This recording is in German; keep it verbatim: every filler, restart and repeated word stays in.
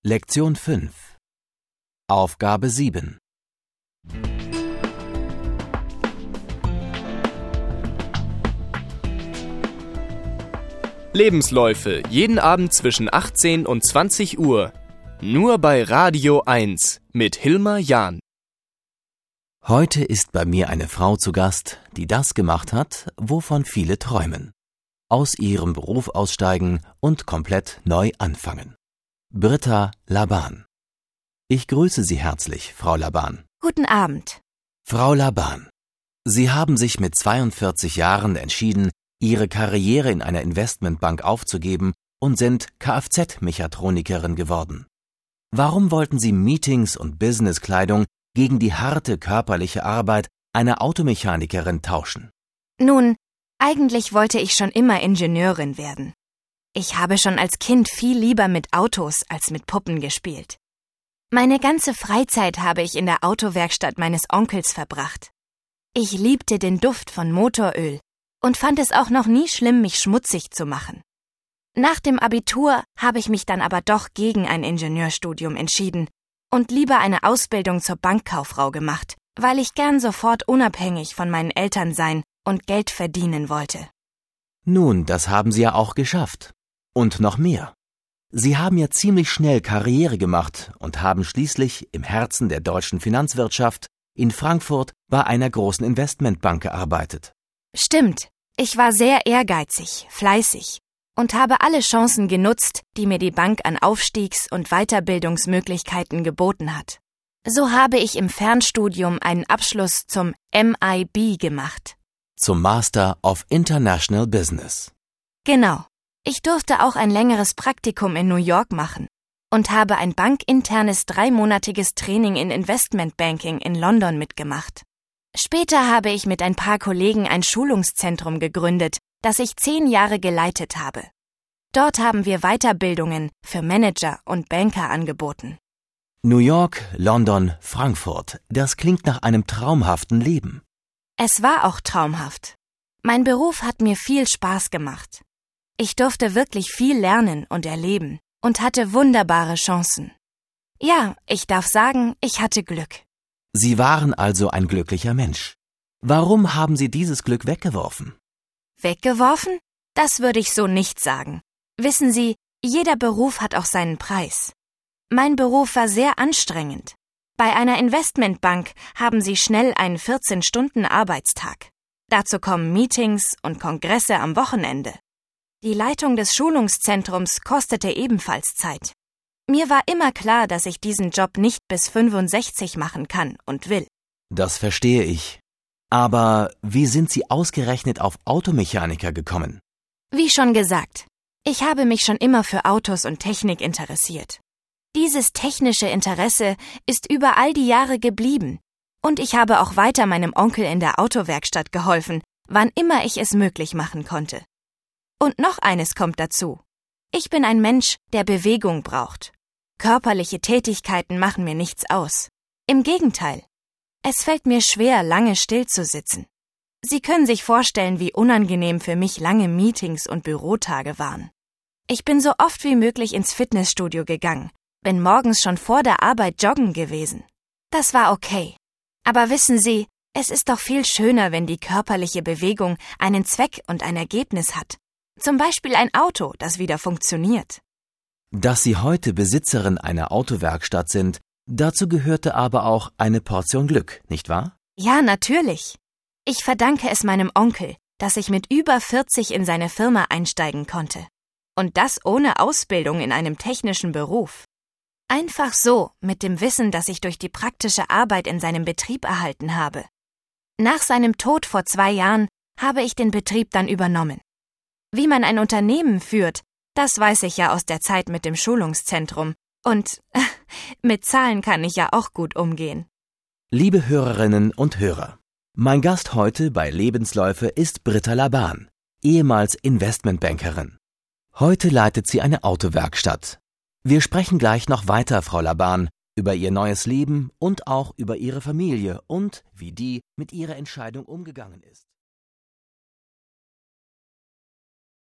Lektion fünf. Aufgabe sieben. Lebensläufe, jeden Abend zwischen achtzehn und zwanzig Uhr. Nur bei Radio eins mit Hilmar Jahn. Heute ist bei mir eine Frau zu Gast, die das gemacht hat, wovon viele träumen. Aus ihrem Beruf aussteigen und komplett neu anfangen. Britta Laban. Ich grüße Sie herzlich, Frau Laban. Guten Abend. Frau Laban, Sie haben sich mit zweiundvierzig Jahren entschieden, Ihre Karriere in einer Investmentbank aufzugeben und sind Kfz-Mechatronikerin geworden. Warum wollten Sie Meetings und Businesskleidung gegen die harte körperliche Arbeit einer Automechanikerin tauschen? Nun, eigentlich wollte ich schon immer Ingenieurin werden. Ich habe schon als Kind viel lieber mit Autos als mit Puppen gespielt. Meine ganze Freizeit habe ich in der Autowerkstatt meines Onkels verbracht. Ich liebte den Duft von Motoröl und fand es auch noch nie schlimm, mich schmutzig zu machen. Nach dem Abitur habe ich mich dann aber doch gegen ein Ingenieurstudium entschieden und lieber eine Ausbildung zur Bankkauffrau gemacht, weil ich gern sofort unabhängig von meinen Eltern sein und Geld verdienen wollte. Nun, das haben Sie ja auch geschafft. Und noch mehr. Sie haben ja ziemlich schnell Karriere gemacht und haben schließlich im Herzen der deutschen Finanzwirtschaft in Frankfurt bei einer großen Investmentbank gearbeitet. Stimmt, ich war sehr ehrgeizig, fleißig und habe alle Chancen genutzt, die mir die Bank an Aufstiegs- und Weiterbildungsmöglichkeiten geboten hat. So habe ich im Fernstudium einen Abschluss zum M I B gemacht. Zum Master of International Business. Genau. Ich durfte auch ein längeres Praktikum in New York machen und habe ein bankinternes dreimonatiges Training in Investmentbanking in London mitgemacht. Später habe ich mit ein paar Kollegen ein Schulungszentrum gegründet, das ich zehn Jahre geleitet habe. Dort haben wir Weiterbildungen für Manager und Banker angeboten. New York, London, Frankfurt, das klingt nach einem traumhaften Leben. Es war auch traumhaft. Mein Beruf hat mir viel Spaß gemacht. Ich durfte wirklich viel lernen und erleben und hatte wunderbare Chancen. Ja, ich darf sagen, ich hatte Glück. Sie waren also ein glücklicher Mensch. Warum haben Sie dieses Glück weggeworfen? Weggeworfen? Das würde ich so nicht sagen. Wissen Sie, jeder Beruf hat auch seinen Preis. Mein Beruf war sehr anstrengend. Bei einer Investmentbank haben Sie schnell einen vierzehn-Stunden-Arbeitstag. Dazu kommen Meetings und Kongresse am Wochenende. Die Leitung des Schulungszentrums kostete ebenfalls Zeit. Mir war immer klar, dass ich diesen Job nicht bis fünfundsechzig machen kann und will. Das verstehe ich. Aber wie sind Sie ausgerechnet auf Automechaniker gekommen? Wie schon gesagt, ich habe mich schon immer für Autos und Technik interessiert. Dieses technische Interesse ist über all die Jahre geblieben. Und ich habe auch weiter meinem Onkel in der Autowerkstatt geholfen, wann immer ich es möglich machen konnte. Und noch eines kommt dazu. Ich bin ein Mensch, der Bewegung braucht. Körperliche Tätigkeiten machen mir nichts aus. Im Gegenteil. Es fällt mir schwer, lange still zu sitzen. Sie können sich vorstellen, wie unangenehm für mich lange Meetings und Bürotage waren. Ich bin so oft wie möglich ins Fitnessstudio gegangen, bin morgens schon vor der Arbeit joggen gewesen. Das war okay. Aber wissen Sie, es ist doch viel schöner, wenn die körperliche Bewegung einen Zweck und ein Ergebnis hat. Zum Beispiel ein Auto, das wieder funktioniert. Dass Sie heute Besitzerin einer Autowerkstatt sind, dazu gehörte aber auch eine Portion Glück, nicht wahr? Ja, natürlich. Ich verdanke es meinem Onkel, dass ich mit über vierzig in seine Firma einsteigen konnte. Und das ohne Ausbildung in einem technischen Beruf. Einfach so, mit dem Wissen, das ich durch die praktische Arbeit in seinem Betrieb erhalten habe. Nach seinem Tod vor zwei Jahren habe ich den Betrieb dann übernommen. Wie man ein Unternehmen führt, das weiß ich ja aus der Zeit mit dem Schulungszentrum. Und äh, mit Zahlen kann ich ja auch gut umgehen. Liebe Hörerinnen und Hörer, mein Gast heute bei Lebensläufe ist Britta Laban, ehemals Investmentbankerin. Heute leitet sie eine Autowerkstatt. Wir sprechen gleich noch weiter, Frau Laban, über ihr neues Leben und auch über ihre Familie und wie die mit ihrer Entscheidung umgegangen ist.